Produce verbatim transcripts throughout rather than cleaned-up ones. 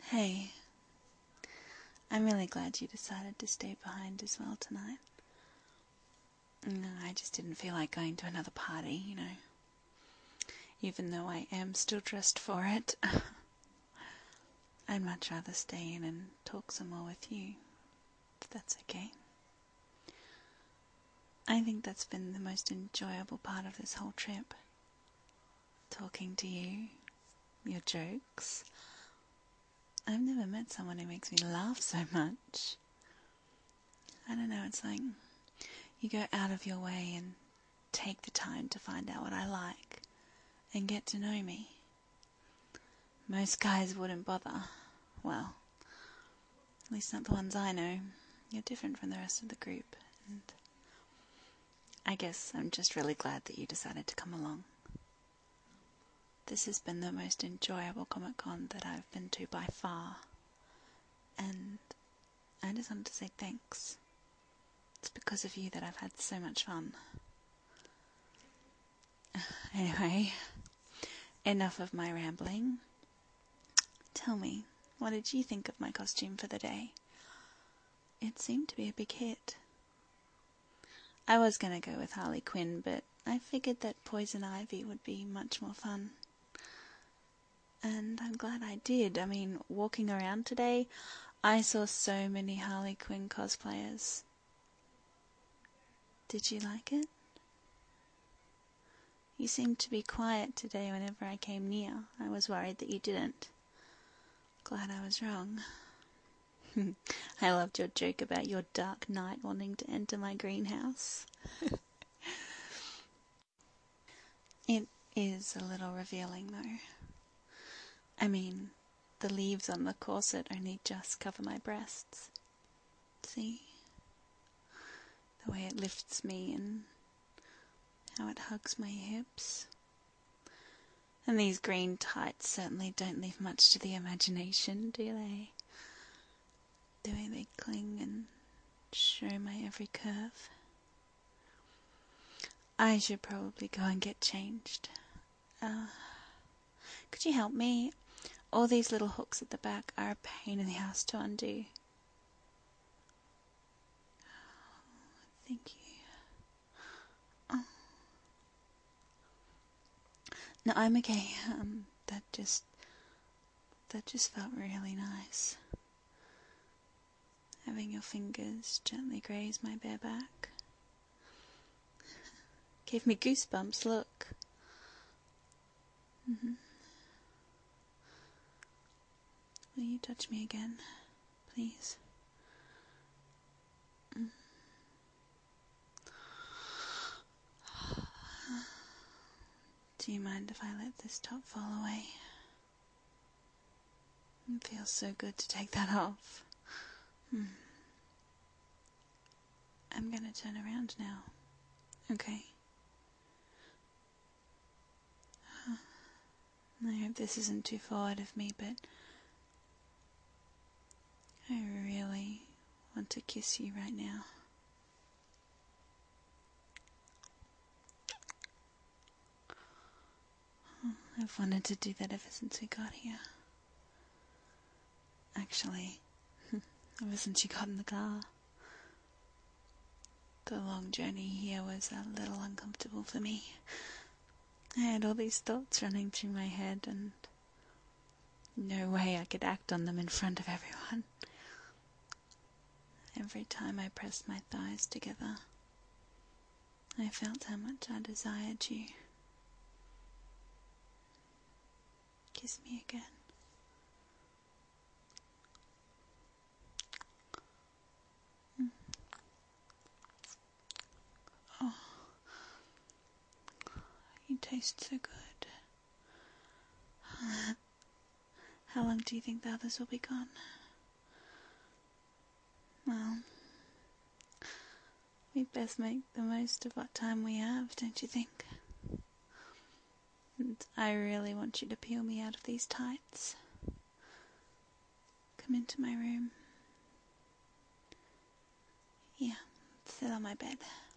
Hey, I'm really glad you decided to stay behind as well tonight. No, I just didn't feel like going to another party, you know. Even though I am still dressed for it. I'd much rather stay in and talk some more with you, if that's okay. I think that's been the most enjoyable part of this whole trip. Talking to you, your jokes. I've never met someone who makes me laugh so much. I don't know, it's like you go out of your way and take the time to find out what I like and get to know me. Most guys wouldn't bother. Well, at least not the ones I know. You're different from the rest of the group, and I guess I'm just really glad that you decided to come along. This has been the most enjoyable Comic-Con that I've been to by far, and I just wanted to say thanks. It's because of you that I've had so much fun. Anyway, enough of my rambling. Tell me, what did you think of my costume for the day? It seemed to be a big hit. I was going to go with Harley Quinn, but I figured that Poison Ivy would be much more fun. And I'm glad I did. I mean, walking around today, I saw so many Harley Quinn cosplayers. Did you like it? You seemed to be quiet today whenever I came near. I was worried that you didn't. Glad I was wrong. I loved your joke about your dark knight wanting to enter my greenhouse. It is a little revealing, though. I mean, the leaves on the corset only just cover my breasts. See? The way it lifts me and how it hugs my hips. And these green tights certainly don't leave much to the imagination, do they? The way they cling and show my every curve. I should probably go and get changed. Uh, could you help me? All these little hooks at the back are a pain in the ass to undo. Thank you. Oh. No, I'm okay. Um, that just, that just felt really nice. Having your fingers gently graze my bare back. Gave me goosebumps, look. Mm-hmm. Will you touch me again, please? Mm. Do you mind if I let this top fall away? It feels so good to take that off. Hmm. I'm gonna turn around now. Okay. I hope this isn't too forward of me, but I really want to kiss you right now. I've wanted to do that ever since we got here. Actually, ever since you got in the car. The long journey here was a little uncomfortable for me. I had all these thoughts running through my head, and no way I could act on them in front of everyone. Every time I pressed my thighs together, I felt how much I desired you. Kiss me again. Mm. Oh, you taste so good. How long do you think the others will be gone? Well, we'd best make the most of what time we have, don't you think? And I really want you to peel me out of these tights. Come into my room. Yeah, sit on my bed.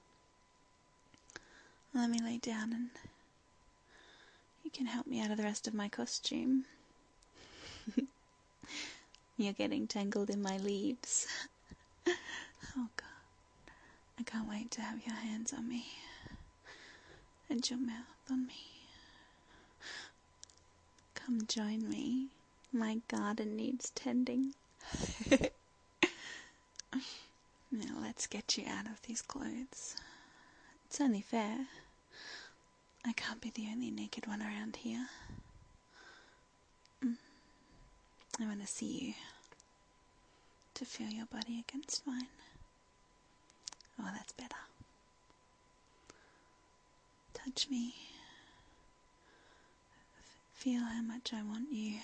Let me lay down and you can help me out of the rest of my costume. You're getting tangled in my leaves. Oh God, I can't wait to have your hands on me and your mouth on me. Come join me. My garden needs tending. Now let's get you out of these clothes. It's only fair. I can't be the only naked one around here. Mm. I want to see you. To feel your body against mine. Oh, that's better. Touch me. F- feel how much I want you.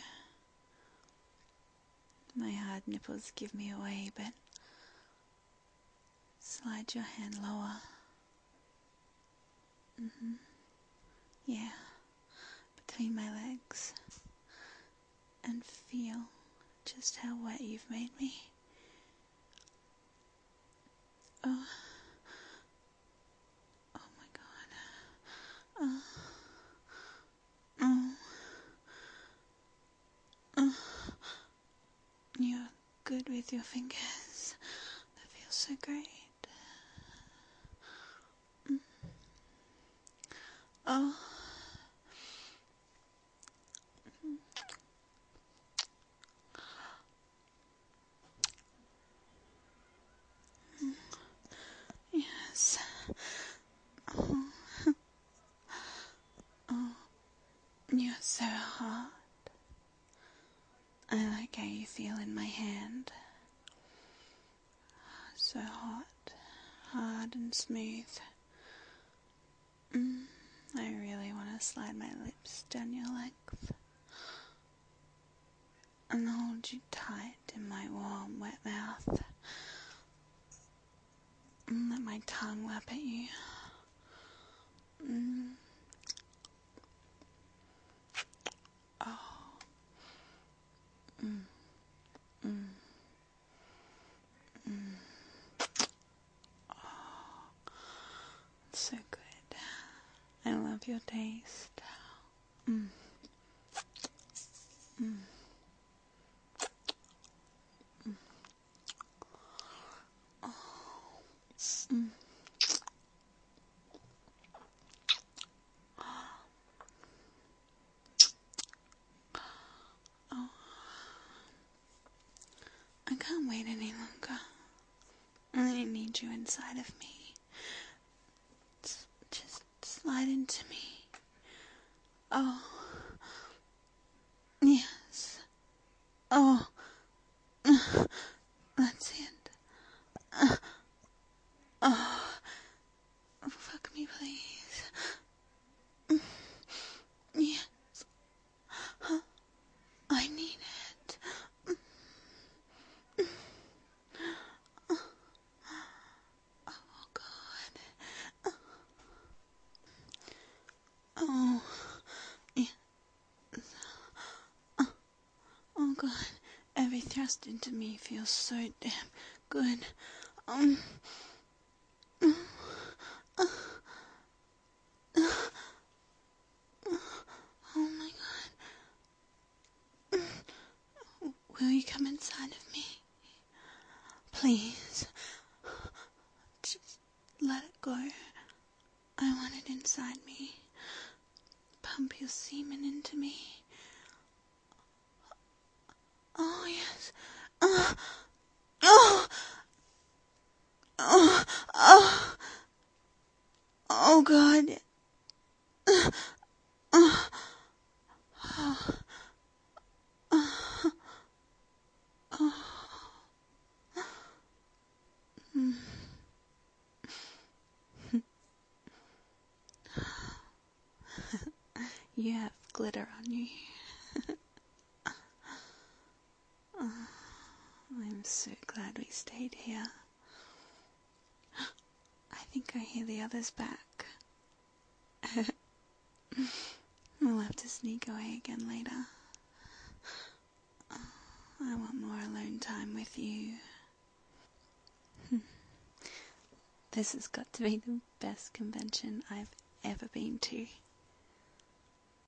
My hard nipples give me away, but slide your hand lower. Mm-hmm. Yeah, between my legs. And feel just how wet you've made me. Oh. Oh my God. Oh. Oh. Oh. You're good with your fingers. That feels so great. Mm. Oh. Mm. Yes. Oh. Oh. You're so hot. I like how you feel in my hand. So hot, hard and smooth. Mm, I really want to slide my lips down your length and hold you tight in my warm, wet mouth. And let my tongue lap at you. Mm. Oh. Mm. Mm. Mm. Oh. So good. I love your taste. Mm. Mm. Mm. Oh. Mm. Oh. I can't wait any longer. I need you inside of me. Just slide into me. Oh. Yes. Oh. That's it. Oh. Fuck me, please. Yes. I need it. Oh, God. Oh. Yes. Oh, God. Every thrust into me feels so damn good. Um. Oh, my God. Will you come inside of me? Please. Just let it go. I want it inside me. Pump your semen into me. Oh, yes. Oh. Oh. Oh. Oh. Oh, God. Oh. Oh. Oh. Oh. Mm. You have glitter on you. Oh, I'm so glad we stayed here. I think I hear the others back. We'll have to sneak away again later. I want more alone time with you. This has got to be the best convention I've ever been to.